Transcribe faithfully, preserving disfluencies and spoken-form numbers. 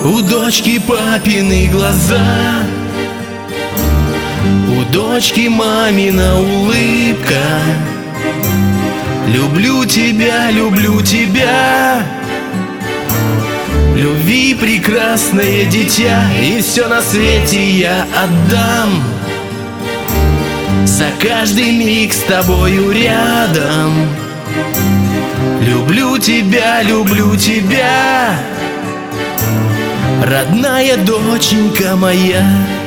У дочки папины глаза, у дочки мамина улыбка. Люблю тебя, люблю тебя, любви прекрасное дитя, и все на свете я отдам за каждый миг с тобою рядом. Люблю тебя, люблю тебя, родная доченька моя.